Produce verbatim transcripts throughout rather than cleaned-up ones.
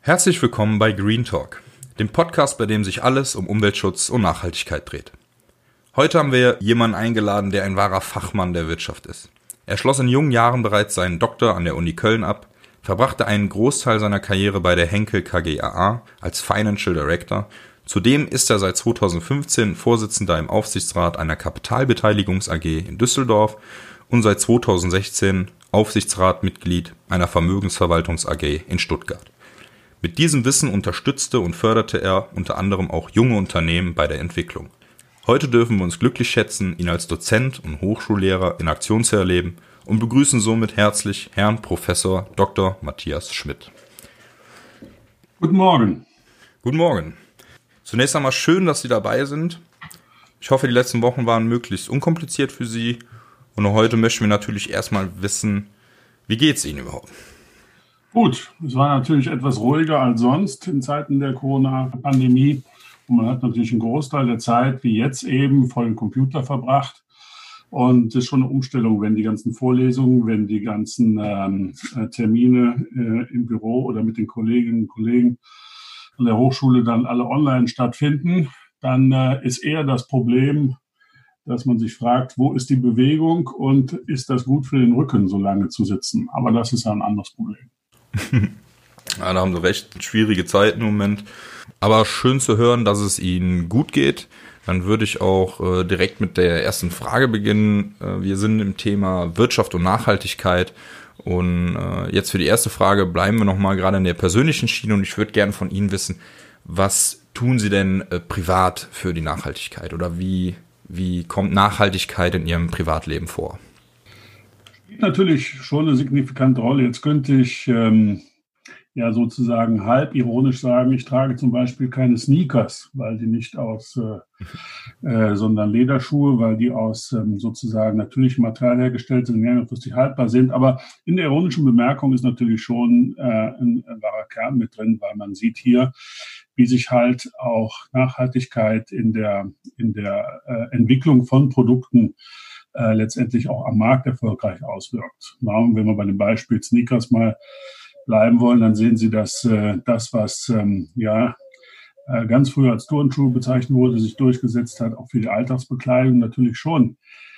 Herzlich willkommen bei Green Talk, dem Podcast, bei dem sich alles um Umweltschutz und Nachhaltigkeit dreht. Heute haben wir jemanden eingeladen, der ein wahrer Fachmann der Wirtschaft ist. Er schloss in jungen Jahren bereits seinen Doktor an der Uni Köln ab, verbrachte einen Großteil seiner Karriere bei der Henkel K G A A als Financial Director. Zudem ist er seit zweitausendfünfzehn Vorsitzender im Aufsichtsrat einer Kapitalbeteiligungs A G in Düsseldorf und seit zweitausendsechzehn Aufsichtsratmitglied einer Vermögensverwaltungs A G in Stuttgart. Mit diesem Wissen unterstützte und förderte er unter anderem auch junge Unternehmen bei der Entwicklung. Heute dürfen wir uns glücklich schätzen, ihn als Dozent und Hochschullehrer in Aktion zu erleben und begrüßen somit herzlich Herrn Professor Doktor Matthias Schmidt. Guten Morgen. Guten Morgen. Zunächst einmal schön, dass Sie dabei sind. Ich hoffe, die letzten Wochen waren möglichst unkompliziert für Sie. Und heute möchten wir natürlich erstmal wissen, wie geht es Ihnen überhaupt? Gut, es war natürlich etwas ruhiger als sonst in Zeiten der Corona-Pandemie. Und man hat natürlich einen Großteil der Zeit, wie jetzt eben, vor dem Computer verbracht. Und es ist schon eine Umstellung, wenn die ganzen Vorlesungen, wenn die ganzen ähm, Termine äh, im Büro oder mit den Kolleginnen und Kollegen an der Hochschule dann alle online stattfinden. Dann äh, ist eher das Problem, dass man sich fragt, wo ist die Bewegung und ist das gut für den Rücken, so lange zu sitzen? Aber das ist ja ein anderes Problem. Ja, da haben Sie recht, schwierige Zeiten im Moment. Aber schön zu hören, dass es Ihnen gut geht. Dann würde ich auch äh, direkt mit der ersten Frage beginnen. Äh, wir sind im Thema Wirtschaft und Nachhaltigkeit. Und äh, jetzt für die erste Frage bleiben wir nochmal gerade in der persönlichen Schiene. Und ich würde gerne von Ihnen wissen, was tun Sie denn äh, privat für die Nachhaltigkeit? Oder wie, wie kommt Nachhaltigkeit in Ihrem Privatleben vor? Natürlich schon eine signifikante Rolle. Jetzt könnte ich ähm, ja sozusagen halb ironisch sagen, ich trage zum Beispiel keine Sneakers, weil die nicht aus, äh, äh, sondern Lederschuhe, weil die aus ähm, sozusagen natürlichem Material hergestellt sind, längerfristig haltbar sind. Aber in der ironischen Bemerkung ist natürlich schon äh, ein, ein wahrer Kern mit drin, weil man sieht hier, wie sich halt auch Nachhaltigkeit in der, in der äh, Entwicklung von Produkten Äh, letztendlich auch am Markt erfolgreich auswirkt. Ja, wenn wir bei dem Beispiel Sneakers mal bleiben wollen, dann sehen Sie, dass äh, das, was ähm, ja äh, ganz früher als Turnschuhe bezeichnet wurde, sich durchgesetzt hat, auch für die Alltagsbekleidung natürlich schon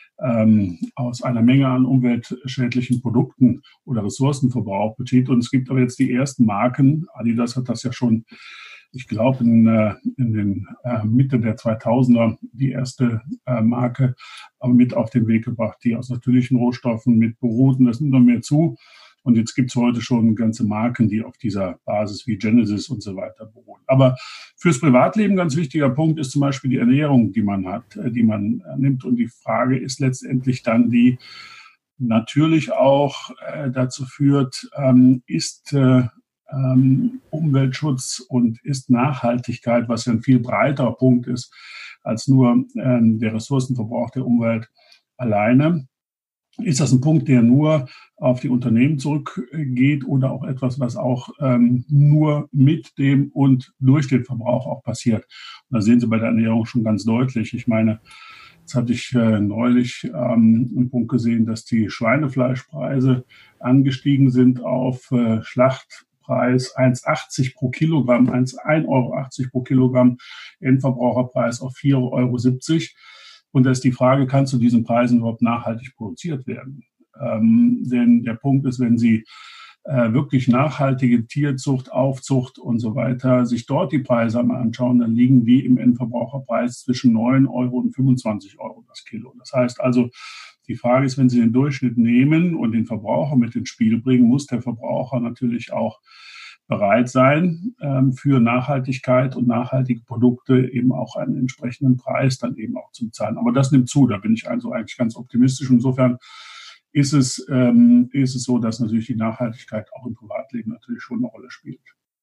ähm, aus einer Menge an umweltschädlichen Produkten oder Ressourcenverbrauch besteht. Und es gibt aber jetzt die ersten Marken, Adidas hat das ja schon, ich glaube, in, äh, in den äh, Mitte der zweitausender die erste äh, Marke äh, mit auf den Weg gebracht, die aus natürlichen Rohstoffen mit beruhten. Das nimmt noch mehr zu. Und jetzt gibt es heute schon ganze Marken, die auf dieser Basis wie Genesis und so weiter beruhen. Aber fürs Privatleben ganz wichtiger Punkt ist zum Beispiel die Ernährung, die man hat, äh, die man äh, nimmt. Und die Frage ist letztendlich dann, die natürlich auch äh, dazu führt, ähm, ist äh, Ähm, Umweltschutz und ist Nachhaltigkeit, was ja ein viel breiterer Punkt ist als nur ähm, der Ressourcenverbrauch der Umwelt alleine. Ist das ein Punkt, der nur auf die Unternehmen zurückgeht oder auch etwas, was auch ähm, nur mit dem und durch den Verbrauch auch passiert? Und da sehen Sie bei der Ernährung schon ganz deutlich. Ich meine, jetzt hatte ich äh, neulich ähm, einen Punkt gesehen, dass die Schweinefleischpreise angestiegen sind auf äh, Schlacht Preis eins Euro achtzig pro Kilogramm, ein Euro achtzig pro Kilogramm, Endverbraucherpreis auf vier Euro siebzig. Und da ist die Frage, kann zu diesen Preisen überhaupt nachhaltig produziert werden? Ähm, denn der Punkt ist, wenn Sie äh, wirklich nachhaltige Tierzucht, Aufzucht und so weiter, sich dort die Preise mal anschauen, dann liegen die im Endverbraucherpreis zwischen neun Euro und fünfundzwanzig Euro das Kilo. Das heißt also, die Frage ist, wenn Sie den Durchschnitt nehmen und den Verbraucher mit ins Spiel bringen, muss der Verbraucher natürlich auch bereit sein, ähm, für Nachhaltigkeit und nachhaltige Produkte eben auch einen entsprechenden Preis dann eben auch zu bezahlen. Aber das nimmt zu, da bin ich also eigentlich ganz optimistisch. Insofern ist es, ähm, ist es so, dass natürlich die Nachhaltigkeit auch im Privatleben natürlich schon eine Rolle spielt.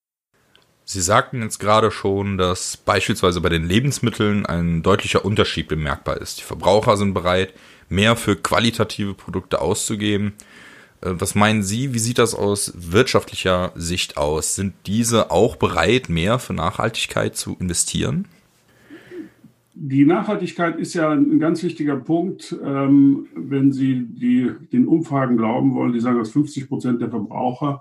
Sie sagten jetzt gerade schon, dass beispielsweise bei den Lebensmitteln ein deutlicher Unterschied bemerkbar ist. Die Verbraucher sind bereit, mehr für qualitative Produkte auszugeben. Was meinen Sie, wie sieht das aus wirtschaftlicher Sicht aus? Sind diese auch bereit, mehr für Nachhaltigkeit zu investieren? Die Nachhaltigkeit ist ja ein ganz wichtiger Punkt, ähm, wenn Sie die, den Umfragen glauben wollen. Die sagen, dass fünfzig Prozent der Verbraucher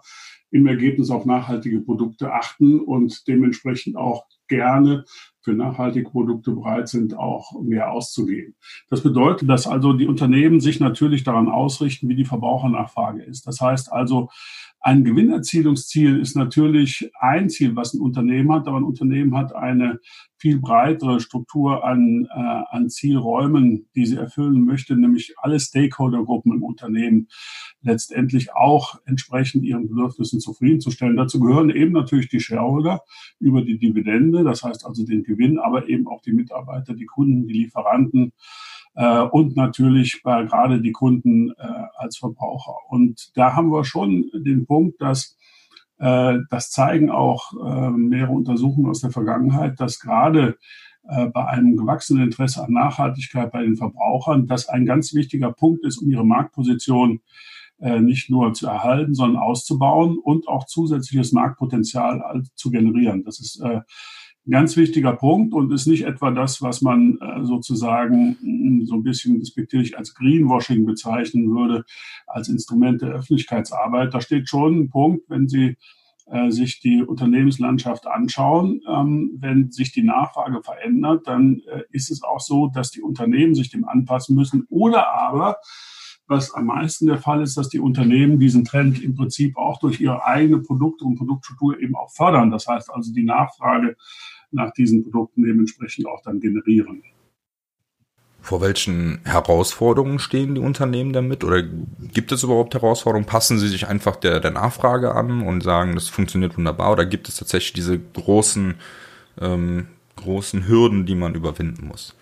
im Ergebnis auf nachhaltige Produkte achten und dementsprechend auch gerne für nachhaltige Produkte bereit sind, auch mehr auszugeben. Das bedeutet, dass also die Unternehmen sich natürlich daran ausrichten, wie die Verbrauchernachfrage ist. Das heißt also, ein Gewinnerzielungsziel ist natürlich ein Ziel, was ein Unternehmen hat, aber ein Unternehmen hat eine viel breitere Struktur an, äh, an Zielräumen, die sie erfüllen möchte, nämlich alle Stakeholdergruppen im Unternehmen letztendlich auch entsprechend ihren Bedürfnissen zufriedenzustellen. Dazu gehören eben natürlich die Shareholder über die Dividende, das heißt also den Gewinn, aber eben auch die Mitarbeiter, die Kunden, die Lieferanten, äh, und natürlich bei gerade die Kunden äh, als Verbraucher. Und da haben wir schon den Punkt, dass äh, das zeigen auch äh, mehrere Untersuchungen aus der Vergangenheit, dass gerade äh, bei einem gewachsenen Interesse an Nachhaltigkeit bei den Verbrauchern das ein ganz wichtiger Punkt ist, um ihre Marktposition äh, nicht nur zu erhalten, sondern auszubauen und auch zusätzliches Marktpotenzial zu generieren. Das ist äh, ein ganz wichtiger Punkt und ist nicht etwa das, was man äh, sozusagen mh, so ein bisschen despektierlich als Greenwashing bezeichnen würde, als Instrument der Öffentlichkeitsarbeit. Da steht schon ein Punkt, wenn Sie äh, sich die Unternehmenslandschaft anschauen. Ähm, wenn sich die Nachfrage verändert, dann äh, ist es auch so, dass die Unternehmen sich dem anpassen müssen. Oder aber, was am meisten der Fall ist, dass die Unternehmen diesen Trend im Prinzip auch durch ihre eigene Produkte und Produktstruktur eben auch fördern. Das heißt also, die Nachfrage nach diesen Produkten dementsprechend auch dann generieren. Vor welchen Herausforderungen stehen die Unternehmen damit? Oder gibt es überhaupt Herausforderungen? Passen sie sich einfach der, der Nachfrage an und sagen, das funktioniert wunderbar? Oder gibt es tatsächlich diese großen, ähm, großen Hürden, die man überwinden muss?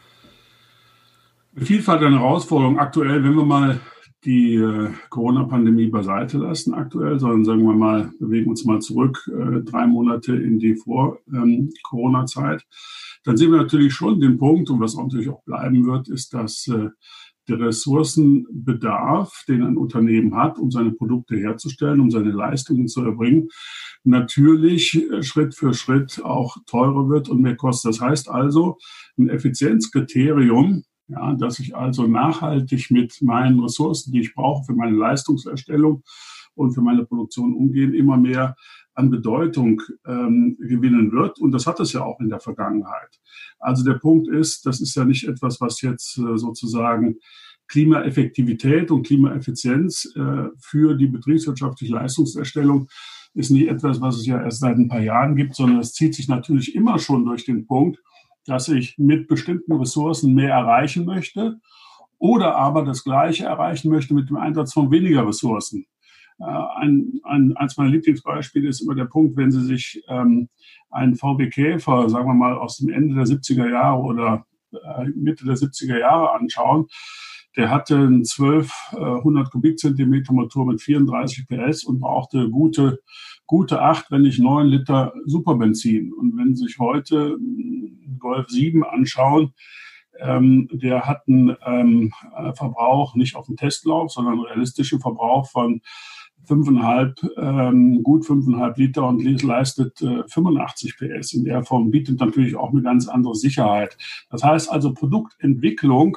Eine Vielfalt an Herausforderungen. Aktuell, wenn wir mal die äh, Corona-Pandemie beiseite lassen aktuell, sondern sagen wir mal, bewegen uns mal zurück, äh, drei Monate in die Vor-Corona-Zeit, dann sehen wir natürlich schon den Punkt, und was auch natürlich auch bleiben wird, ist, dass äh, der Ressourcenbedarf, den ein Unternehmen hat, um seine Produkte herzustellen, um seine Leistungen zu erbringen, natürlich äh, Schritt für Schritt auch teurer wird und mehr kostet. Das heißt also, ein Effizienzkriterium, ja, dass ich also nachhaltig mit meinen Ressourcen, die ich brauche für meine Leistungserstellung und für meine Produktion umgehen, immer mehr an Bedeutung ähm, gewinnen wird. Und das hat es ja auch in der Vergangenheit. Also der Punkt ist, das ist ja nicht etwas, was jetzt äh, sozusagen Klimaeffektivität und Klimaeffizienz äh, für die betriebswirtschaftliche Leistungserstellung ist nicht etwas, was es ja erst seit ein paar Jahren gibt, sondern es zieht sich natürlich immer schon durch den Punkt, dass ich mit bestimmten Ressourcen mehr erreichen möchte oder aber das Gleiche erreichen möchte mit dem Einsatz von weniger Ressourcen. Äh, ein, ein, eins meiner Lieblingsbeispiele ist immer der Punkt, wenn Sie sich ähm, einen V W Käfer, sagen wir mal, aus dem Ende der siebziger Jahre oder äh, Mitte der siebziger Jahre anschauen. Der hatte einen zwölfhundert Kubikzentimeter Motor mit vierunddreißig P S und brauchte gute, gute acht, wenn nicht neun Liter Superbenzin. Und wenn Sie sich heute Golf sieben anschauen, ähm, der hat einen ähm, Verbrauch nicht auf dem Testlauf, sondern einen realistischen Verbrauch von fünfeinhalb, ähm, gut fünfeinhalb Liter und leistet äh, fünfundachtzig P S. In der Form bietet natürlich auch eine ganz andere Sicherheit. Das heißt also, Produktentwicklung,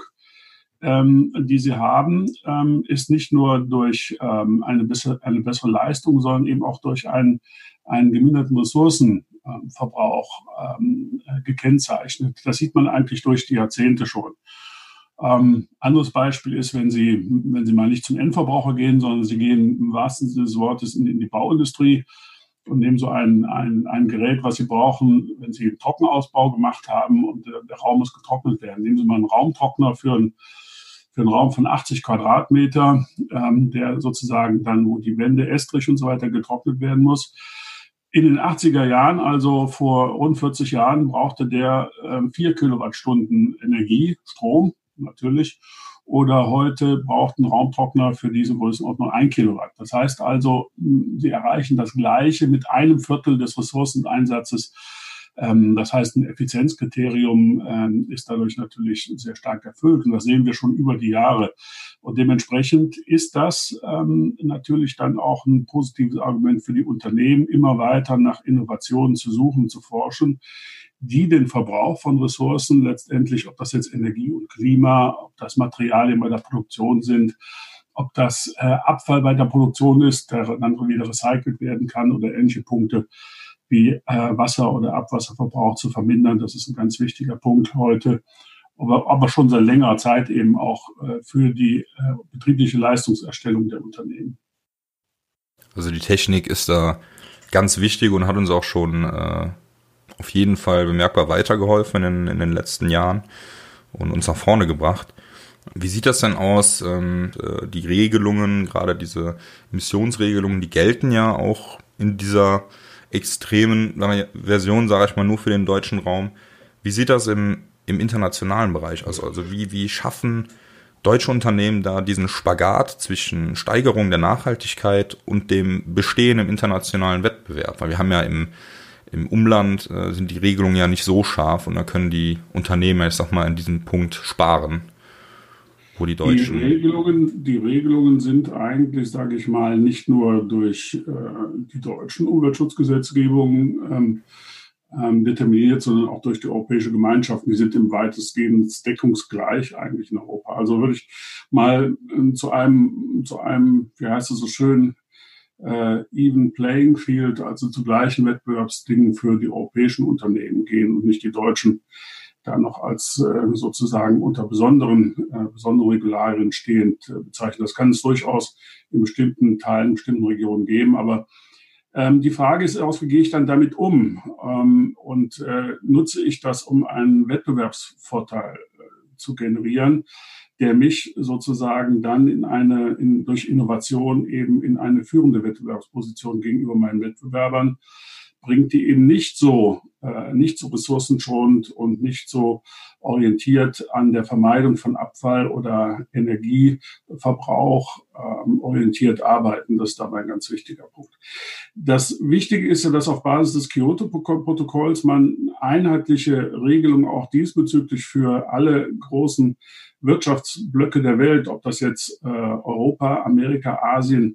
ähm, die sie haben, ähm, ist nicht nur durch ähm, eine, bessere, eine bessere Leistung, sondern eben auch durch einen, einen geminderten Ressourcenverbrauch ähm, gekennzeichnet. Das sieht man eigentlich durch die Jahrzehnte schon. Ähm, anderes Beispiel ist, wenn Sie, wenn Sie mal nicht zum Endverbraucher gehen, sondern Sie gehen im wahrsten Sinne des Wortes in, in die Bauindustrie und nehmen so ein, ein, ein Gerät, was Sie brauchen, wenn Sie einen Trockenausbau gemacht haben und der, der Raum muss getrocknet werden. Nehmen Sie mal einen Raumtrockner für einen, für einen Raum von achtzig Quadratmeter, ähm, der sozusagen dann, wo die Wände, Estrich und so weiter getrocknet werden muss. In den achtziger Jahren, also vor rund vierzig Jahren, brauchte der äh, vier Kilowattstunden Energie, Strom natürlich. Oder heute braucht ein Raumtrockner für diese Größenordnung ein Kilowatt. Das heißt also, Sie erreichen das Gleiche mit einem Viertel des Ressourceneinsatzes. Das heißt, ein Effizienzkriterium ist dadurch natürlich sehr stark erfüllt. Und das sehen wir schon über die Jahre. Und dementsprechend ist das natürlich dann auch ein positives Argument für die Unternehmen, immer weiter nach Innovationen zu suchen, zu forschen, die den Verbrauch von Ressourcen letztendlich, ob das jetzt Energie und Klima, ob das Materialien bei der Produktion sind, ob das äh, Abfall bei der Produktion ist, der dann wieder recycelt werden kann oder ähnliche Punkte wie äh, Wasser- oder Abwasserverbrauch zu vermindern. Das ist ein ganz wichtiger Punkt heute, aber, aber schon seit längerer Zeit eben auch äh, für die äh, betriebliche Leistungserstellung der Unternehmen. Also die Technik ist da ganz wichtig und hat uns auch schon äh, auf jeden Fall bemerkbar weitergeholfen in, in den letzten Jahren und uns nach vorne gebracht. Wie sieht das denn aus? Ähm, die Regelungen, gerade diese Emissionsregelungen, die gelten ja auch in dieser extremen Version, sage ich mal, nur für den deutschen Raum. Wie sieht das im, im internationalen Bereich aus? Also wie, wie schaffen deutsche Unternehmen da diesen Spagat zwischen Steigerung der Nachhaltigkeit und dem Bestehen im internationalen Wettbewerb? Weil wir haben ja im, im Umland äh, sind die Regelungen ja nicht so scharf und da können die Unternehmen, ich sag mal, in diesem Punkt sparen. Wo die, Deutschen die Regelungen, die Regelungen sind eigentlich, sage ich mal, nicht nur durch äh, die deutschen Umweltschutzgesetzgebungen ähm, ähm, determiniert, sondern auch durch die europäische Gemeinschaft. Die sind im weitestgehend deckungsgleich eigentlich in Europa. Also würde ich mal äh, zu einem, zu einem, wie heißt es so schön, äh, even playing field, also zu gleichen Wettbewerbsdingen für die europäischen Unternehmen gehen und nicht die deutschen da noch als äh, sozusagen unter besonderen, äh, besonderen Regularien stehend äh, bezeichnen. Das kann es durchaus in bestimmten Teilen, in bestimmten Regionen geben. Aber ähm, die Frage ist auch, wie gehe ich dann damit um? Ähm, und äh, nutze ich das, um einen Wettbewerbsvorteil äh, zu generieren, der mich sozusagen dann in eine, in, durch Innovation eben in eine führende Wettbewerbsposition gegenüber meinen Wettbewerbern bringt, die eben nicht so, äh, nicht so ressourcenschonend und nicht so orientiert an der Vermeidung von Abfall oder Energieverbrauch ähm, orientiert arbeiten. Das ist dabei ein ganz wichtiger Punkt. Das Wichtige ist ja, dass auf Basis des Kyoto-Protokolls man einheitliche Regelungen auch diesbezüglich für alle großen Wirtschaftsblöcke der Welt, ob das jetzt äh, Europa, Amerika, Asien,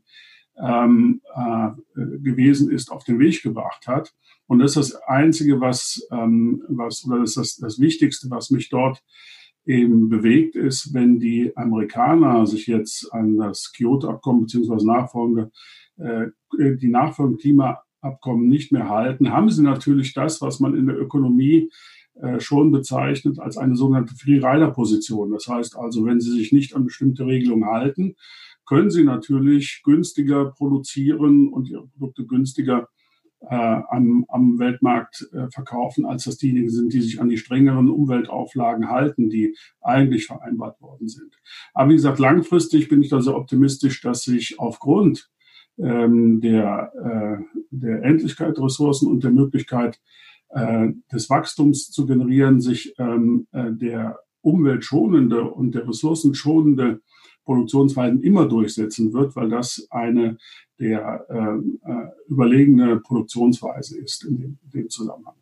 Ähm, äh, gewesen ist, auf den Weg gebracht hat. Und das ist das Einzige, was, ähm, was oder das ist das, das Wichtigste, was mich dort eben bewegt, ist, wenn die Amerikaner sich jetzt an das Kyoto-Abkommen beziehungsweise nachfolgende, äh, die nachfolgenden Klimaabkommen nicht mehr halten, haben sie natürlich das, was man in der Ökonomie äh, schon bezeichnet als eine sogenannte Free-Rider-Position. Das heißt also, wenn sie sich nicht an bestimmte Regelungen halten, können sie natürlich günstiger produzieren und ihre Produkte günstiger äh, am, am Weltmarkt äh, verkaufen, als das diejenigen sind, die sich an die strengeren Umweltauflagen halten, die eigentlich vereinbart worden sind. Aber wie gesagt, langfristig bin ich da sehr optimistisch, dass sich aufgrund ähm, der, äh, der Endlichkeit der Ressourcen und der Möglichkeit äh, des Wachstums zu generieren, sich ähm, äh, der umweltschonende und der ressourcenschonende Produktionsweisen immer durchsetzen wird, weil das eine der äh, äh, überlegene Produktionsweise ist in dem, in dem Zusammenhang.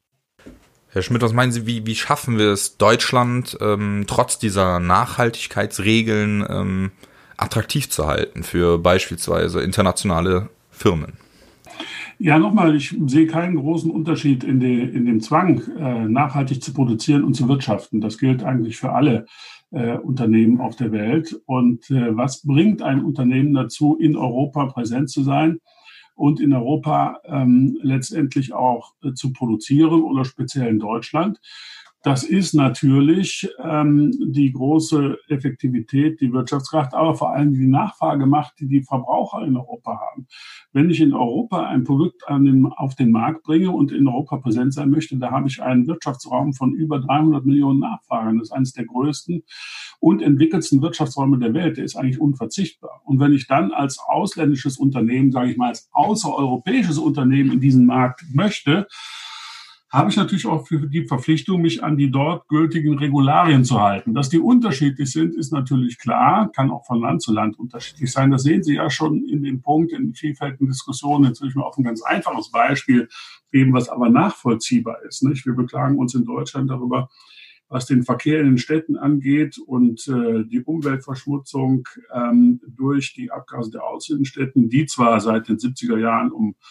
Herr Schmidt, was meinen Sie, wie, wie schaffen wir es, Deutschland ähm, trotz dieser Nachhaltigkeitsregeln ähm, attraktiv zu halten für beispielsweise internationale Firmen? Ja, nochmal, ich sehe keinen großen Unterschied in, de, in dem Zwang, äh, nachhaltig zu produzieren und zu wirtschaften. Das gilt eigentlich für alle äh, Unternehmen auf der Welt. Und äh, was bringt ein Unternehmen dazu, in Europa präsent zu sein und in Europa ähm, letztendlich auch äh, zu produzieren oder speziell in Deutschland? Das ist natürlich ähm, die große Effektivität, die Wirtschaftskraft, aber vor allem die Nachfragemacht, die die Verbraucher in Europa haben. Wenn ich in Europa ein Produkt an den, auf den Markt bringe und in Europa präsent sein möchte, da habe ich einen Wirtschaftsraum von über dreihundert Millionen Nachfragern. Das ist eines der größten und entwickelsten Wirtschaftsräume der Welt. Der ist eigentlich unverzichtbar. Und wenn ich dann als ausländisches Unternehmen, sage ich mal, als außereuropäisches Unternehmen in diesen Markt möchte, habe ich natürlich auch für die Verpflichtung, mich an die dort gültigen Regularien zu halten. Dass die unterschiedlich sind, ist natürlich klar, kann auch von Land zu Land unterschiedlich sein. Das sehen Sie ja schon in dem Punkt, in vielfältigen Diskussionen. Jetzt will ich mal auf ein ganz einfaches Beispiel geben, was aber nachvollziehbar ist. Nicht? Wir beklagen uns in Deutschland darüber, was den Verkehr in den Städten angeht und äh, die Umweltverschmutzung ähm, durch die Abgase der Außenstädten, die zwar seit den siebziger Jahren um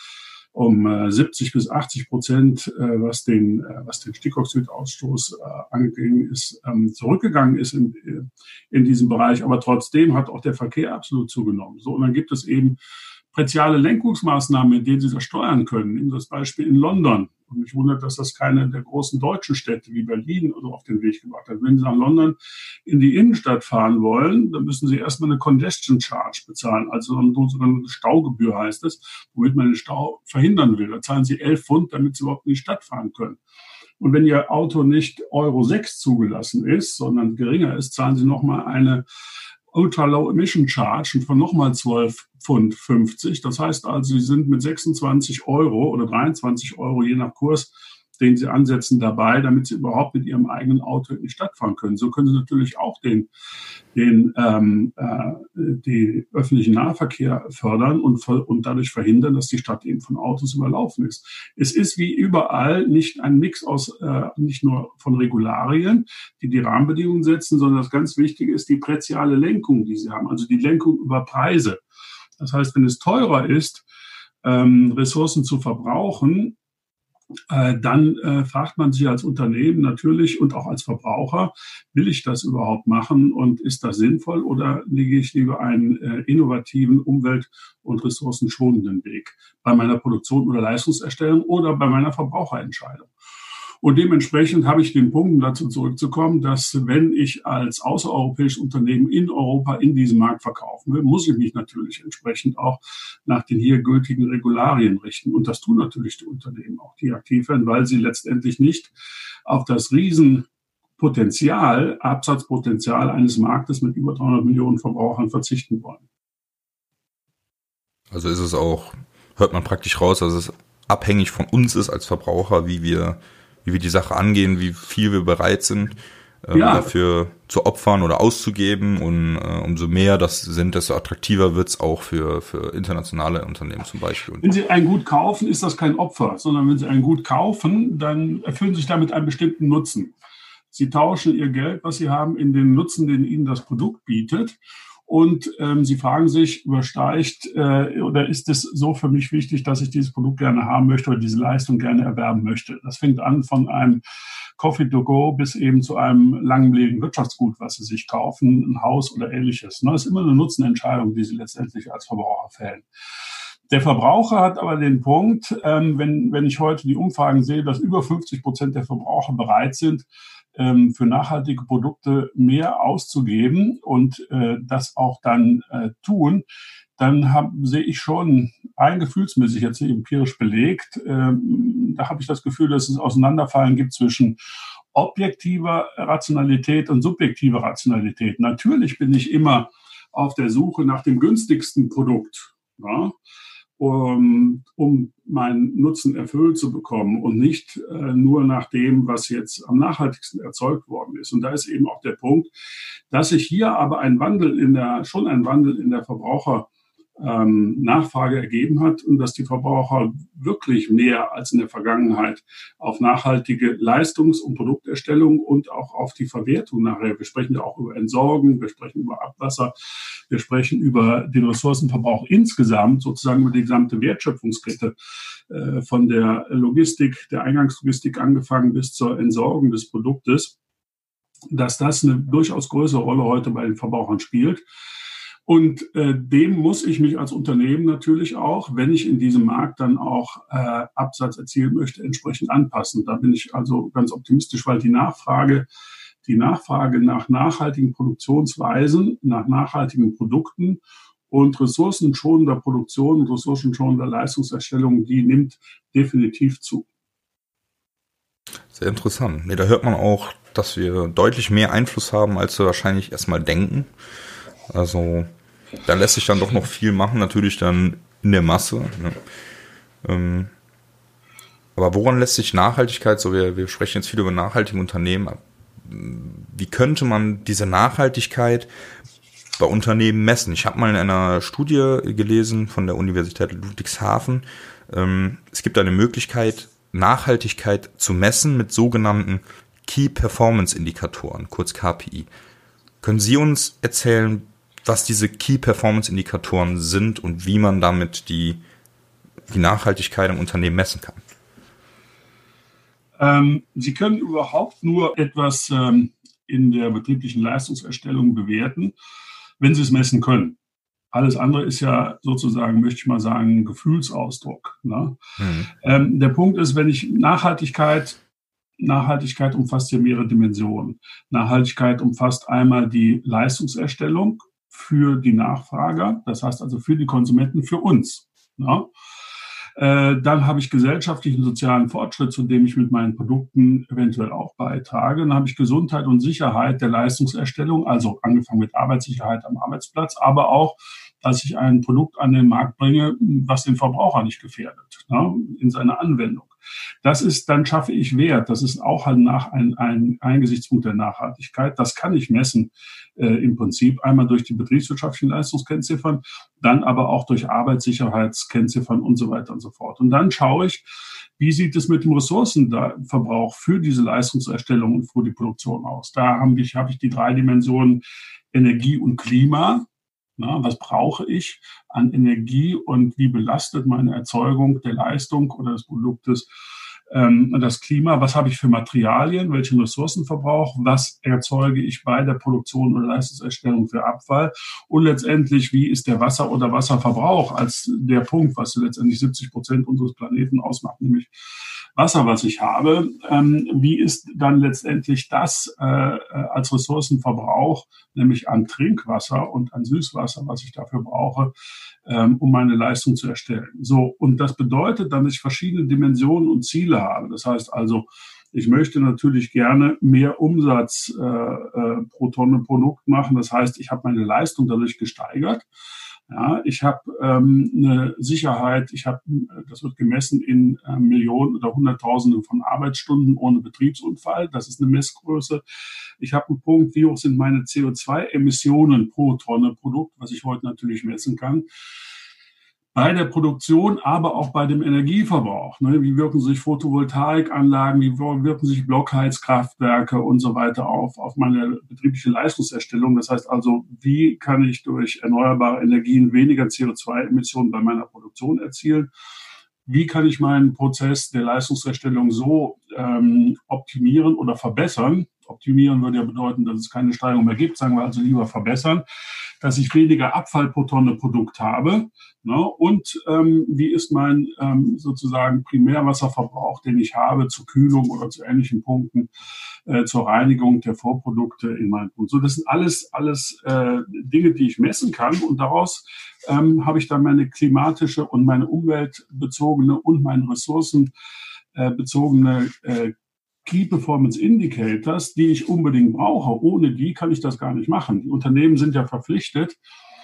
um äh, siebzig bis achtzig Prozent, äh, was den äh, was den Stickoxidausstoß äh, angegangen ist, ähm, zurückgegangen ist in, in diesem Bereich. Aber trotzdem hat auch der Verkehr absolut zugenommen. So, und dann gibt es eben präziale Lenkungsmaßnahmen, mit denen Sie das steuern können. Nehmen Sie das Beispiel in London. Und mich wundert, dass das keine der großen deutschen Städte wie Berlin oder so auf den Weg gebracht hat. Wenn Sie nach London in die Innenstadt fahren wollen, dann müssen Sie erstmal eine Congestion Charge bezahlen, also eine Staugebühr heißt es, womit man den Stau verhindern will. Da zahlen Sie elf Pfund, damit Sie überhaupt in die Stadt fahren können. Und wenn Ihr Auto nicht Euro sechs zugelassen ist, sondern geringer ist, zahlen Sie nochmal eine Ultra Low Emission Charge von nochmal zwölf Pfund fünfzig. Das heißt also, Sie sind mit sechsundzwanzig Euro oder dreiundzwanzig Euro, je nach Kurs, den Sie ansetzen, dabei, damit Sie überhaupt mit Ihrem eigenen Auto in die Stadt fahren können. So können Sie natürlich auch den, den, ähm, äh, den öffentlichen Nahverkehr fördern und, und dadurch verhindern, dass die Stadt eben von Autos überlaufen ist. Es ist wie überall nicht ein Mix aus, äh, nicht nur von Regularien, die die Rahmenbedingungen setzen, sondern das ganz Wichtige ist die präziale Lenkung, die Sie haben, also die Lenkung über Preise. Das heißt, wenn es teurer ist, ähm, Ressourcen zu verbrauchen, äh, dann äh, fragt man sich als Unternehmen natürlich und auch als Verbraucher, will ich das überhaupt machen und ist das sinnvoll oder lege ich lieber einen äh, innovativen, umwelt- und ressourcenschonenden Weg bei meiner Produktion oder Leistungserstellung oder bei meiner Verbraucherentscheidung. Und dementsprechend habe ich den Punkt, um dazu zurückzukommen, dass wenn ich als außereuropäisches Unternehmen in Europa in diesem Markt verkaufen will, muss ich mich natürlich entsprechend auch nach den hier gültigen Regularien richten. Und das tun natürlich die Unternehmen auch, die aktiv werden, weil sie letztendlich nicht auf das Riesenpotenzial, Absatzpotenzial eines Marktes mit über dreihundert Millionen Verbrauchern verzichten wollen. Also ist es auch, hört man praktisch raus, dass es abhängig von uns ist als Verbraucher, wie wir wie wir die Sache angehen, wie viel wir bereit sind, ähm, ja. dafür zu opfern oder auszugeben. Und äh, umso mehr das sind, desto attraktiver wird's auch für, für internationale Unternehmen zum Beispiel. Wenn Sie ein Gut kaufen, ist das kein Opfer, sondern wenn Sie ein Gut kaufen, dann erfüllen Sie sich damit einen bestimmten Nutzen. Sie tauschen Ihr Geld, was Sie haben, in den Nutzen, den Ihnen das Produkt bietet. Und ähm, Sie fragen sich, übersteigt äh, oder ist es so für mich wichtig, dass ich dieses Produkt gerne haben möchte oder diese Leistung gerne erwerben möchte? Das fängt an von einem Coffee to go bis eben zu einem langlebenden Wirtschaftsgut, was Sie sich kaufen, ein Haus oder ähnliches. Das ist immer eine Nutzenentscheidung, die Sie letztendlich als Verbraucher fällen. Der Verbraucher hat aber den Punkt, ähm, wenn, wenn ich heute die Umfragen sehe, dass über fünfzig Prozent der Verbraucher bereit sind, für nachhaltige Produkte mehr auszugeben und äh, das auch dann äh, tun, dann hab, sehe ich schon rein gefühlsmäßig jetzt empirisch belegt, ähm, da habe ich das Gefühl, dass es Auseinanderfallen gibt zwischen objektiver Rationalität und subjektiver Rationalität. Natürlich bin ich immer auf der Suche nach dem günstigsten Produkt, ja? Um, um meinen Nutzen erfüllt zu bekommen und nicht äh, nur nach dem, was jetzt am nachhaltigsten erzeugt worden ist. Und da ist eben auch der Punkt, dass sich hier aber ein Wandel in der, schon ein Wandel in der Verbraucher ähm, Nachfrage ergeben hat und dass die Verbraucher wirklich mehr als in der Vergangenheit auf nachhaltige Leistungs- und Produkterstellung und auch auf die Verwertung nachher, wir sprechen ja auch über Entsorgung, wir sprechen über Abwasser, wir sprechen über den Ressourcenverbrauch insgesamt, sozusagen über die gesamte Wertschöpfungskette, äh, von der Logistik, der Eingangslogistik angefangen bis zur Entsorgung des Produktes, dass das eine durchaus größere Rolle heute bei den Verbrauchern spielt. Und äh, dem muss ich mich als Unternehmen natürlich auch, wenn ich in diesem Markt dann auch äh, Absatz erzielen möchte, entsprechend anpassen. Da bin ich also ganz optimistisch, weil die Nachfrage, die Nachfrage nach nachhaltigen Produktionsweisen, nach nachhaltigen Produkten und ressourcenschonender Produktion und ressourcenschonender Leistungserstellung, die nimmt definitiv zu. Sehr interessant. Nee, da hört man auch, dass wir deutlich mehr Einfluss haben, als wir wahrscheinlich erstmal denken. Also da lässt sich dann doch noch viel machen, natürlich dann in der Masse. Ne? Ähm, aber woran lässt sich Nachhaltigkeit, so wir, wir sprechen jetzt viel über nachhaltige Unternehmen, wie könnte man diese Nachhaltigkeit bei Unternehmen messen? Ich habe mal in einer Studie gelesen von der Universität Ludwigshafen, ähm, es gibt eine Möglichkeit, Nachhaltigkeit zu messen mit sogenannten Key Performance Indikatoren, kurz K P I. Können Sie uns erzählen, was diese Key Performance Indikatoren sind und wie man damit die die Nachhaltigkeit im Unternehmen messen kann? Ähm, Sie können überhaupt nur etwas ähm, in der betrieblichen Leistungserstellung bewerten, wenn Sie es messen können. Alles andere ist ja sozusagen, möchte ich mal sagen, ein Gefühlsausdruck. Ne? Mhm. Ähm, der Punkt ist, wenn ich Nachhaltigkeit, Nachhaltigkeit umfasst ja mehrere Dimensionen. Nachhaltigkeit umfasst einmal die Leistungserstellung für die Nachfrager, das heißt also für die Konsumenten, für uns. Ne? Äh, dann habe ich gesellschaftlichen, sozialen Fortschritt, zu dem ich mit meinen Produkten eventuell auch beitrage. Dann habe ich Gesundheit und Sicherheit der Leistungserstellung, also angefangen mit Arbeitssicherheit am Arbeitsplatz, aber auch, dass ich ein Produkt an den Markt bringe, was den Verbraucher nicht gefährdet, ne, in seiner Anwendung. Das ist, dann schaffe ich Wert. Das ist auch ein, nach, ein, ein, ein Gesichtspunkt der Nachhaltigkeit. Das kann ich messen äh, im Prinzip. Einmal durch die betriebswirtschaftlichen Leistungskennziffern, dann aber auch durch Arbeitssicherheitskennziffern und so weiter und so fort. Und dann schaue ich, wie sieht es mit dem Ressourcenverbrauch für diese Leistungserstellung und für die Produktion aus. Da habe ich, habe ich die drei Dimensionen Energie und Klima. Na, was brauche ich an Energie und wie belastet meine Erzeugung der Leistung oder des Produktes ähm, das Klima? Was habe ich für Materialien? Welchen Ressourcenverbrauch? Was erzeuge ich bei der Produktion oder Leistungserstellung für Abfall? Und letztendlich, wie ist der Wasser- oder Wasserverbrauch als der Punkt, was letztendlich siebzig Prozent unseres Planeten ausmacht, nämlich Wasser, was ich habe. Ähm, wie ist dann letztendlich das äh, als Ressourcenverbrauch, nämlich an Trinkwasser und an Süßwasser, was ich dafür brauche, ähm, um meine Leistung zu erstellen? So, und das bedeutet dann, dass ich verschiedene Dimensionen und Ziele habe. Das heißt also, ich möchte natürlich gerne mehr Umsatz äh, äh, pro Tonne Produkt machen. Das heißt, ich habe meine Leistung dadurch gesteigert. Ja, ich habe ähm, eine Sicherheit, ich habe, das wird gemessen in äh, Millionen oder Hunderttausenden von Arbeitsstunden ohne Betriebsunfall. Das ist eine Messgröße. Ich habe einen Punkt, wie hoch sind meine C O zwei Emissionen pro Tonne Produkt, was ich heute natürlich messen kann. Bei der Produktion, aber auch bei dem Energieverbrauch. Ne? Wie wirken sich Photovoltaikanlagen, wie wirken sich Blockheizkraftwerke und so weiter auf, auf meine betriebliche Leistungserstellung? Das heißt also, wie kann ich durch erneuerbare Energien weniger C O zwei Emissionen bei meiner Produktion erzielen? Wie kann ich meinen Prozess der Leistungserstellung so ähm, optimieren oder verbessern? Optimieren würde ja bedeuten, dass es keine Steigerung mehr gibt, sagen wir also lieber verbessern, dass ich weniger Abfall pro Tonne Produkt habe. Ne? Und ähm, wie ist mein ähm, sozusagen Primärwasserverbrauch, den ich habe zur Kühlung oder zu ähnlichen Punkten, äh, zur Reinigung der Vorprodukte in meinem Punkt. So, das sind alles, alles äh, Dinge, die ich messen kann, und daraus ähm, habe ich dann meine klimatische und meine umweltbezogene und meine ressourcenbezogene äh, Key Performance Indicators, die ich unbedingt brauche. Ohne die kann ich das gar nicht machen. Die Unternehmen sind ja verpflichtet,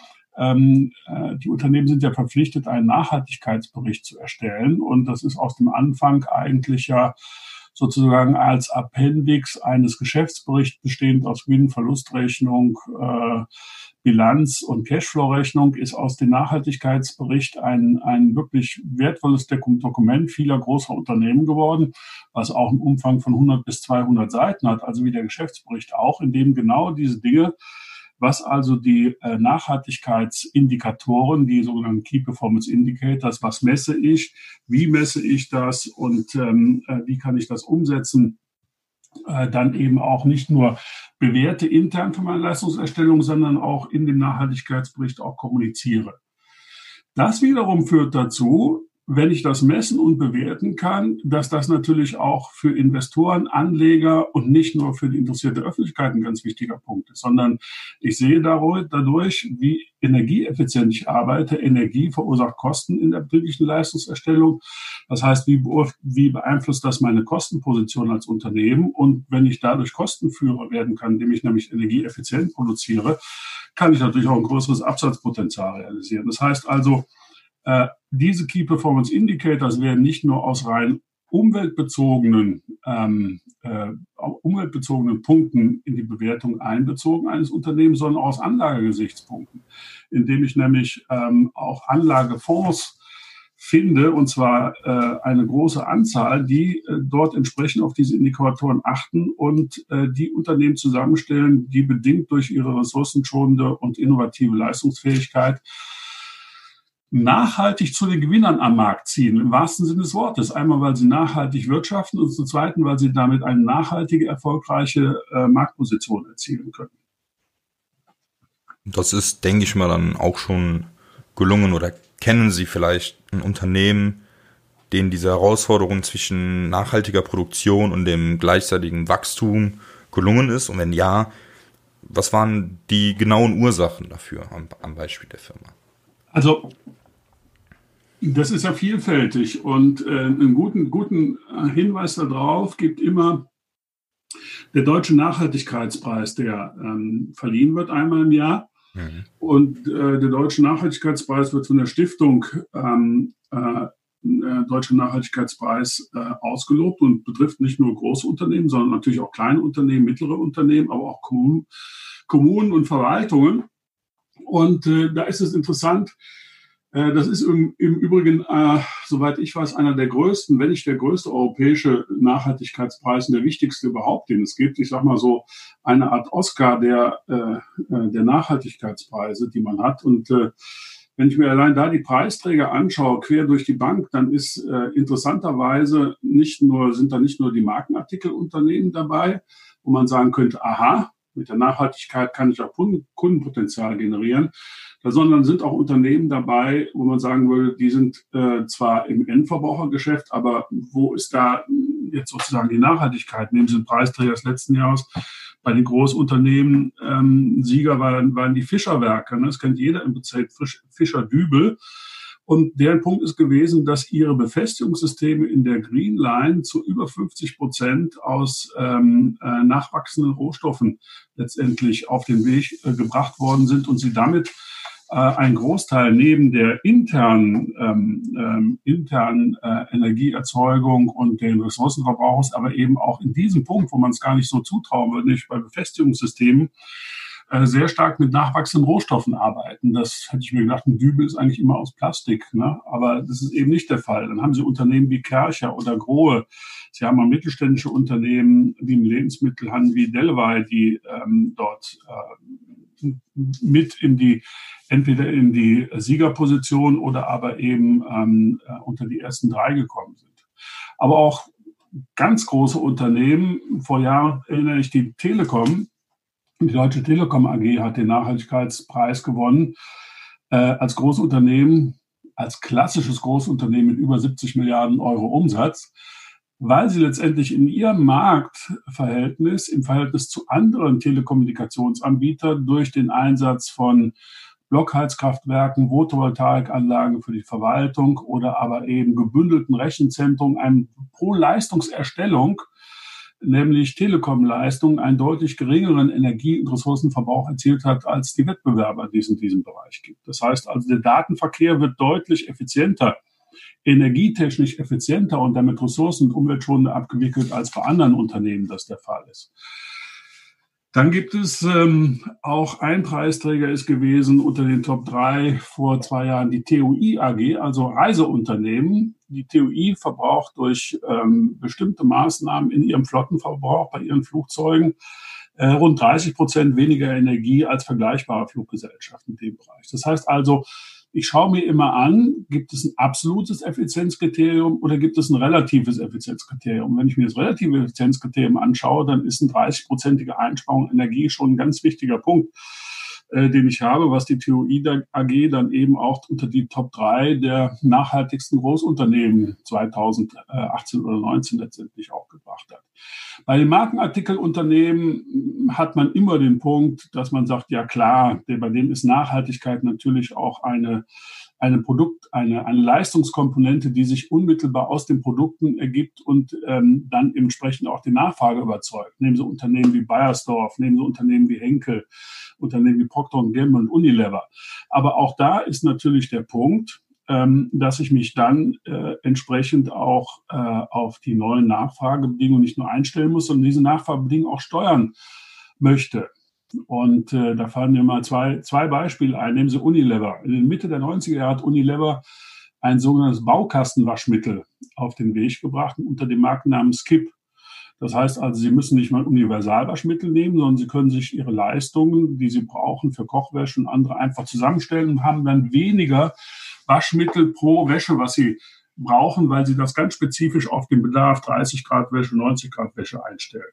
ähm, äh, die Unternehmen sind ja verpflichtet, einen Nachhaltigkeitsbericht zu erstellen. Und das ist aus dem Anfang eigentlich ja sozusagen als Appendix eines Geschäftsberichts bestehend aus Gewinn-, Verlustrechnung, äh, Bilanz und Cashflow-Rechnung, ist aus dem Nachhaltigkeitsbericht ein, ein wirklich wertvolles Dokument vieler großer Unternehmen geworden, was auch einen Umfang von hundert bis zweihundert Seiten hat, also wie der Geschäftsbericht auch, in dem genau diese Dinge, was also die äh, Nachhaltigkeitsindikatoren, die sogenannten Key Performance Indicators, was messe ich, wie messe ich das und ähm, äh, wie kann ich das umsetzen, äh, dann eben auch nicht nur bewerte intern für meine Leistungserstellung, sondern auch in dem Nachhaltigkeitsbericht auch kommuniziere. Das wiederum führt dazu, wenn ich das messen und bewerten kann, dass das natürlich auch für Investoren, Anleger und nicht nur für die interessierte Öffentlichkeit ein ganz wichtiger Punkt ist, sondern ich sehe dadurch, wie energieeffizient ich arbeite. Energie verursacht Kosten in der betrieblichen Leistungserstellung. Das heißt, wie, wie beeinflusst das meine Kostenposition als Unternehmen? Und wenn ich dadurch Kostenführer werden kann, indem ich nämlich energieeffizient produziere, kann ich natürlich auch ein größeres Absatzpotenzial realisieren. Das heißt also, äh, diese Key Performance Indicators werden nicht nur aus rein umweltbezogenen, ähm, äh, umweltbezogenen Punkten in die Bewertung einbezogen eines Unternehmens, sondern auch aus Anlagegesichtspunkten, indem ich nämlich ähm, auch Anlagefonds finde, und zwar äh, eine große Anzahl, die äh, dort entsprechend auf diese Indikatoren achten und äh, die Unternehmen zusammenstellen, die bedingt durch ihre ressourcenschonende und innovative Leistungsfähigkeit nachhaltig zu den Gewinnern am Markt ziehen, im wahrsten Sinne des Wortes. Einmal, weil sie nachhaltig wirtschaften und zum Zweiten, weil sie damit eine nachhaltige, erfolgreiche äh, Marktposition erzielen können. Das ist, denke ich mal, dann auch schon gelungen. Oder kennen Sie vielleicht ein Unternehmen, denen diese Herausforderung zwischen nachhaltiger Produktion und dem gleichzeitigen Wachstum gelungen ist? Und wenn ja, was waren die genauen Ursachen dafür am, am Beispiel der Firma? Also das ist ja vielfältig und äh, einen guten, guten Hinweis darauf gibt immer der Deutsche Nachhaltigkeitspreis, der ähm, verliehen wird einmal im Jahr. Mhm. Und äh, der Deutsche Nachhaltigkeitspreis wird von der Stiftung ähm, äh, Deutscher Nachhaltigkeitspreis äh, ausgelobt und betrifft nicht nur große Unternehmen, sondern natürlich auch kleine Unternehmen, mittlere Unternehmen, aber auch Kommunen, Kommunen und Verwaltungen. Und äh, da ist es interessant, äh, das ist im, im Übrigen, äh, soweit ich weiß, einer der größten, wenn nicht der größte europäische Nachhaltigkeitspreis und der wichtigste überhaupt, den es gibt. Ich sage mal so eine Art Oscar der, äh, der Nachhaltigkeitspreise, die man hat. Und äh, wenn ich mir allein da die Preisträger anschaue, quer durch die Bank, dann ist äh, interessanterweise nicht nur, sind da nicht nur die Markenartikelunternehmen dabei, wo man sagen könnte, aha, mit der Nachhaltigkeit kann ich auch Kundenpotenzial generieren, sondern sind auch Unternehmen dabei, wo man sagen würde, die sind äh, zwar im Endverbrauchergeschäft, aber wo ist da jetzt sozusagen die Nachhaltigkeit? Nehmen Sie den Preisträger des letzten Jahres. Bei den Großunternehmen, ähm, Sieger waren, waren die Fischerwerke. Ne? Das kennt jeder im Bezirk, Fischer-Dübel. Und deren Punkt ist gewesen, dass ihre Befestigungssysteme in der Green Line zu über fünfzig Prozent aus ähm, äh, nachwachsenden Rohstoffen letztendlich auf den Weg äh, gebracht worden sind und sie damit äh, einen Großteil neben der internen, ähm, ähm, internen äh, Energieerzeugung und den Ressourcenverbrauchs, aber eben auch in diesem Punkt, wo man es gar nicht so zutrauen würde, nicht bei Befestigungssystemen, sehr stark mit nachwachsenden Rohstoffen arbeiten. Das hätte ich mir gedacht, ein Dübel ist eigentlich immer aus Plastik, ne? Aber das ist eben nicht der Fall. Dann haben Sie Unternehmen wie Kärcher oder Grohe. Sie haben auch mittelständische Unternehmen wie im Lebensmittelhandel wie Delwey, die ähm, dort äh, mit in die, entweder in die Siegerposition oder aber eben ähm, unter die ersten drei gekommen sind. Aber auch ganz große Unternehmen, vor Jahren erinnere ich die Telekom, die Deutsche Telekom A G hat den Nachhaltigkeitspreis gewonnen äh, als Großunternehmen, als klassisches Großunternehmen mit über siebzig Milliarden Euro Umsatz, weil sie letztendlich in ihrem Marktverhältnis, im Verhältnis zu anderen Telekommunikationsanbietern durch den Einsatz von Blockheizkraftwerken, Photovoltaikanlagen für die Verwaltung oder aber eben gebündelten Rechenzentren, eine pro Leistungserstellung, nämlich Telekom-Leistung, einen deutlich geringeren Energie- und Ressourcenverbrauch erzielt hat, als die Wettbewerber, die es in diesem Bereich gibt. Das heißt also, der Datenverkehr wird deutlich effizienter, energietechnisch effizienter und damit ressourcen- und umweltschonender abgewickelt, als bei anderen Unternehmen das der Fall ist. Dann gibt es ähm, auch ein Preisträger ist gewesen unter den Top drei vor zwei Jahren die T U I A G, also Reiseunternehmen. Die T U I verbraucht durch ähm, bestimmte Maßnahmen in ihrem Flottenverbrauch bei ihren Flugzeugen äh, rund dreißig Prozent weniger Energie als vergleichbare Fluggesellschaften in dem Bereich. Das heißt also, ich schaue mir immer an, gibt es ein absolutes Effizienzkriterium oder gibt es ein relatives Effizienzkriterium? Wenn ich mir das relative Effizienzkriterium anschaue, dann ist eine dreißig-prozentige Einsparung Energie schon ein ganz wichtiger Punkt, äh, den ich habe, was die T U I A G dann eben auch unter die Top drei der nachhaltigsten Großunternehmen zweitausendachtzehn oder neunzehn letztendlich auch gebracht hat. Bei den Markenartikelunternehmen hat man immer den Punkt, dass man sagt, ja klar, bei denen ist Nachhaltigkeit natürlich auch eine, eine Produkt, eine, eine Leistungskomponente, die sich unmittelbar aus den Produkten ergibt und ähm, dann entsprechend auch die Nachfrage überzeugt. Nehmen Sie Unternehmen wie Bayersdorf, nehmen Sie Unternehmen wie Henkel, Unternehmen wie Procter und Gamble und Unilever. Aber auch da ist natürlich der Punkt, ähm, dass ich mich dann äh, entsprechend auch äh, auf die neuen Nachfragebedingungen nicht nur einstellen muss, sondern diese Nachfragebedingungen auch steuern möchte. Und äh, da fallen mir mal zwei, zwei Beispiele ein. Nehmen Sie Unilever. In der Mitte der neunziger Jahre hat Unilever ein sogenanntes Baukastenwaschmittel auf den Weg gebracht unter dem Markennamen Skip. Das heißt also, Sie müssen nicht mal Universalwaschmittel nehmen, sondern Sie können sich Ihre Leistungen, die Sie brauchen für Kochwäsche und andere, einfach zusammenstellen und haben dann weniger Waschmittel pro Wäsche, was sie brauchen, weil sie das ganz spezifisch auf den Bedarf dreißig Grad Wäsche, neunzig Grad Wäsche einstellen.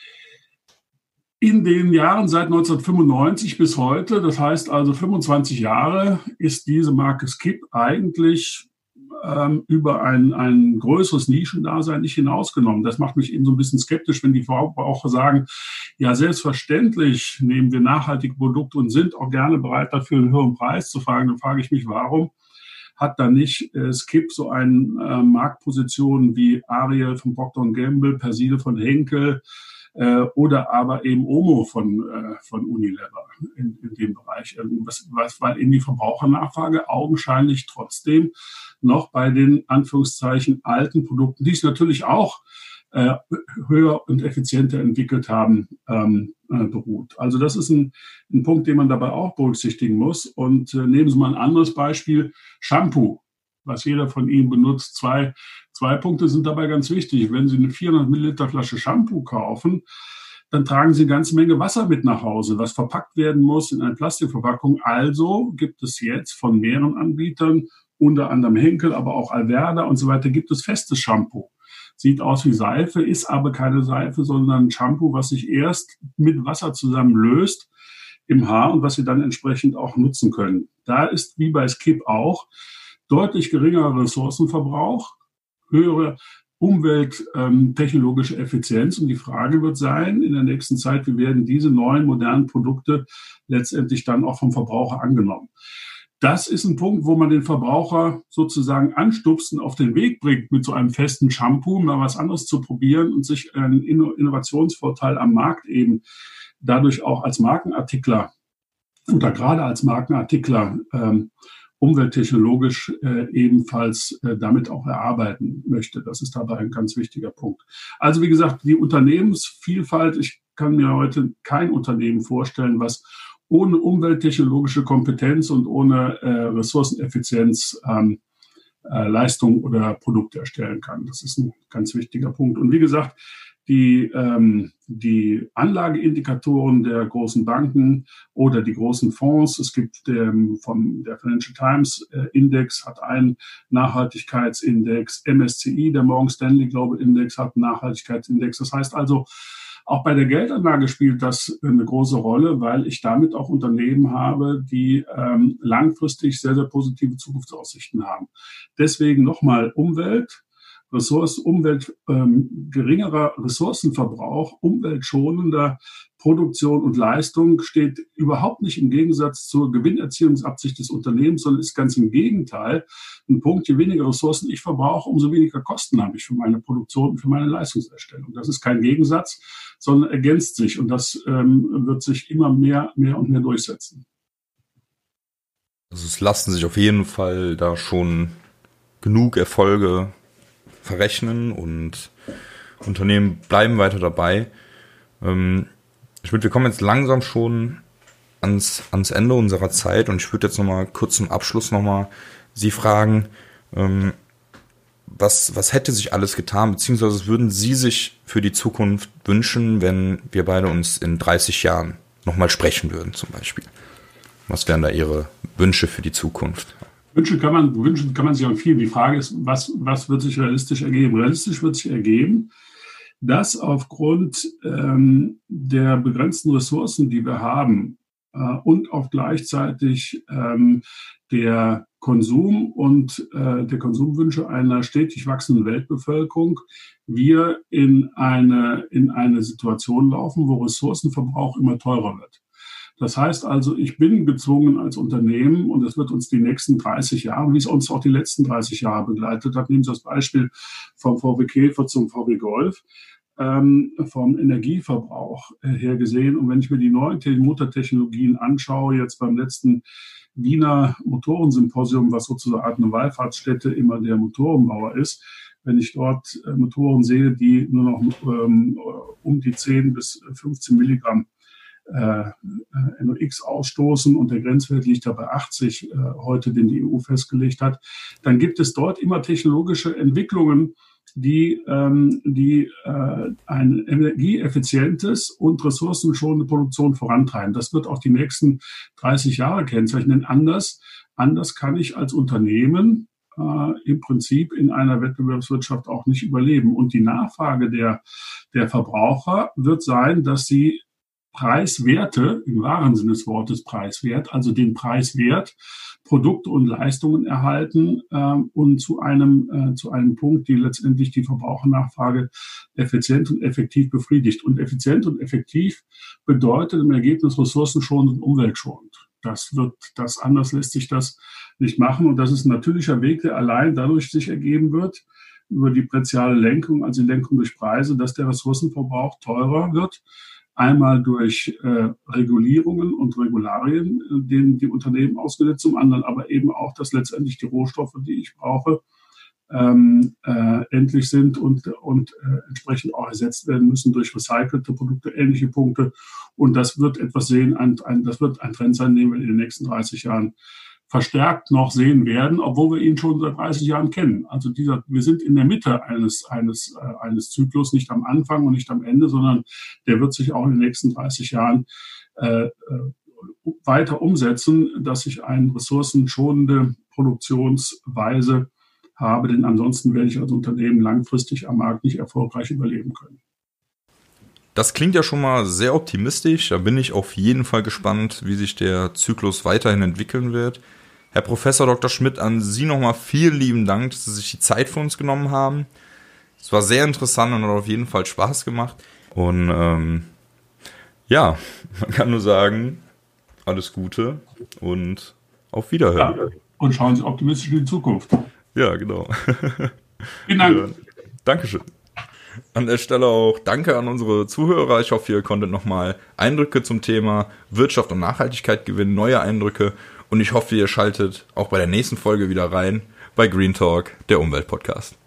In den Jahren seit neunzehnhundertfünfundneunzig bis heute, das heißt also fünfundzwanzig Jahre, ist diese Marke Skip eigentlich ähm, über ein, ein größeres Nischendasein nicht hinausgenommen. Das macht mich eben so ein bisschen skeptisch, wenn die Verbraucher sagen, ja, selbstverständlich nehmen wir nachhaltige Produkte und sind auch gerne bereit dafür, einen höheren Preis zu fragen. Dann frage ich mich, warum hat da nicht äh, Skip so eine äh, Marktposition wie Ariel von Procter und Gamble, Persil von Henkel, oder aber eben Omo von, äh, von Unilever in, in dem Bereich. Was, was, weil eben die Verbrauchernachfrage augenscheinlich trotzdem noch bei den Anführungszeichen alten Produkten, die es natürlich auch äh, höher und effizienter entwickelt haben, ähm, äh, beruht. Also das ist ein, ein Punkt, den man dabei auch berücksichtigen muss. Und äh, nehmen Sie mal ein anderes Beispiel, Shampoo, was jeder von Ihnen benutzt. Zwei, zwei Punkte sind dabei ganz wichtig. Wenn Sie eine vierhundert Milliliter Flasche Shampoo kaufen, dann tragen Sie eine ganze Menge Wasser mit nach Hause, was verpackt werden muss in eine Plastikverpackung. Also gibt es jetzt von mehreren Anbietern, unter anderem Henkel, aber auch Alverda und so weiter, gibt es festes Shampoo. Sieht aus wie Seife, ist aber keine Seife, sondern ein Shampoo, was sich erst mit Wasser zusammen löst im Haar und was Sie dann entsprechend auch nutzen können. Da ist wie bei Skip auch deutlich geringerer Ressourcenverbrauch, höhere umwelttechnologische Effizienz. Und die Frage wird sein, in der nächsten Zeit, wie werden diese neuen, modernen Produkte letztendlich dann auch vom Verbraucher angenommen? Das ist ein Punkt, wo man den Verbraucher sozusagen anstupst und auf den Weg bringt, mit so einem festen Shampoo mal was anderes zu probieren und sich einen Innovationsvorteil am Markt eben dadurch auch als Markenartikler oder gerade als Markenartikler ähm, umwelttechnologisch äh, ebenfalls äh, damit auch erarbeiten möchte. Das ist dabei ein ganz wichtiger Punkt. Also wie gesagt, die Unternehmensvielfalt, ich kann mir heute kein Unternehmen vorstellen, was ohne umwelttechnologische Kompetenz und ohne äh, Ressourceneffizienz ähm, äh, Leistung oder Produkte erstellen kann. Das ist ein ganz wichtiger Punkt. Und wie gesagt, die, ähm, die Anlageindikatoren der großen Banken oder die großen Fonds, es gibt den, vom, der Financial Times äh, Index hat einen Nachhaltigkeitsindex, M S C I, der Morgan Stanley Global Index hat einen Nachhaltigkeitsindex. Das heißt also, auch bei der Geldanlage spielt das eine große Rolle, weil ich damit auch Unternehmen habe, die ähm, langfristig sehr, sehr positive Zukunftsaussichten haben. Deswegen nochmal Umwelt, Ressourcen, Umwelt, ähm, geringerer Ressourcenverbrauch, umweltschonender Produktion und Leistung steht überhaupt nicht im Gegensatz zur Gewinnerzielungsabsicht des Unternehmens, sondern ist ganz im Gegenteil ein Punkt. Je weniger Ressourcen ich verbrauche, umso weniger Kosten habe ich für meine Produktion und für meine Leistungserstellung. Das ist kein Gegensatz, sondern ergänzt sich und das ähm, wird sich immer mehr, mehr und mehr durchsetzen. Also es lassen sich auf jeden Fall da schon genug Erfolge verrechnen und Unternehmen bleiben weiter dabei. Ähm, ich würde, wir kommen jetzt langsam schon ans, ans Ende unserer Zeit und ich würde jetzt nochmal kurz zum Abschluss nochmal Sie fragen, ähm, was, was hätte sich alles getan, beziehungsweise was würden Sie sich für die Zukunft wünschen, wenn wir beide uns in dreißig Jahren nochmal sprechen würden zum Beispiel? Was wären da Ihre Wünsche für die Zukunft? Wünsche kann man, wünschen kann man sich auch viel. Die Frage ist, was, was wird sich realistisch ergeben? Realistisch wird sich ergeben, dass aufgrund ähm, der begrenzten Ressourcen, die wir haben, äh, und auch gleichzeitig ähm, der Konsum und äh, der Konsumwünsche einer stetig wachsenden Weltbevölkerung, wir in eine, in eine Situation laufen, wo Ressourcenverbrauch immer teurer wird. Das heißt also, ich bin gezwungen als Unternehmen, und das wird uns die nächsten dreißig Jahre, wie es uns auch die letzten dreißig Jahre begleitet hat, nehmen Sie das Beispiel vom V W Käfer zum V W Golf, ähm, vom Energieverbrauch äh, her gesehen. Und wenn ich mir die neuen Motortechnologien anschaue, jetzt beim letzten Wiener Motorensymposium, was sozusagen eine Wallfahrtsstätte immer der Motorenbauer ist, wenn ich dort äh, Motoren sehe, die nur noch ähm, um die zehn bis fünfzehn Milligramm Äh, N O X ausstoßen und der Grenzwert liegt da bei achtzig äh, heute, den die E U festgelegt hat, dann gibt es dort immer technologische Entwicklungen, die, ähm, die äh, ein energieeffizientes und ressourcenschonende Produktion vorantreiben. Das wird auch die nächsten dreißig Jahre kennzeichnen. Anders Anders kann ich als Unternehmen äh, im Prinzip in einer Wettbewerbswirtschaft auch nicht überleben. Und die Nachfrage der, der Verbraucher wird sein, dass sie Preiswerte, im wahren Sinne des Wortes Preiswert, also den Preiswert, Produkte und Leistungen erhalten ähm, und zu einem, äh, zu einem Punkt, die letztendlich die Verbrauchernachfrage effizient und effektiv befriedigt. Und effizient und effektiv bedeutet im Ergebnis ressourcenschonend und umweltschonend. Das wird, das anders lässt sich das nicht machen. Und das ist ein natürlicher Weg, der allein dadurch sich ergeben wird, über die präziale Lenkung, also die Lenkung durch Preise, dass der Ressourcenverbrauch teurer wird. Einmal durch äh, Regulierungen und Regularien, äh, denen die Unternehmen ausgesetzt, zum anderen aber eben auch, dass letztendlich die Rohstoffe, die ich brauche, ähm, äh, endlich sind und, und äh, entsprechend auch ersetzt werden müssen durch recycelte Produkte, ähnliche Punkte. Und das wird etwas sehen, ein, ein, das wird ein Trend sein, den wir in den nächsten dreißig Jahren verstärkt noch sehen werden, obwohl wir ihn schon seit dreißig Jahren kennen. Also dieser, wir sind in der Mitte eines, eines, äh, eines Zyklus, nicht am Anfang und nicht am Ende, sondern der wird sich auch in den nächsten dreißig Jahren äh, äh, weiter umsetzen, dass ich eine ressourcenschonende Produktionsweise habe, denn ansonsten werde ich als Unternehmen langfristig am Markt nicht erfolgreich überleben können. Das klingt ja schon mal sehr optimistisch. Da bin ich auf jeden Fall gespannt, wie sich der Zyklus weiterhin entwickeln wird. Herr Professor Doktor Schmidt, an Sie nochmal vielen lieben Dank, dass Sie sich die Zeit für uns genommen haben. Es war sehr interessant und hat auf jeden Fall Spaß gemacht. Und ähm, ja, man kann nur sagen, alles Gute und auf Wiederhören. Ja, und schauen Sie optimistisch in die Zukunft. Ja, genau. Vielen Dank. Dankeschön. An der Stelle auch danke an unsere Zuhörer. Ich hoffe, ihr konntet nochmal Eindrücke zum Thema Wirtschaft und Nachhaltigkeit gewinnen, neue Eindrücke. Und ich hoffe, ihr schaltet auch bei der nächsten Folge wieder rein bei Green Talk, der Umweltpodcast.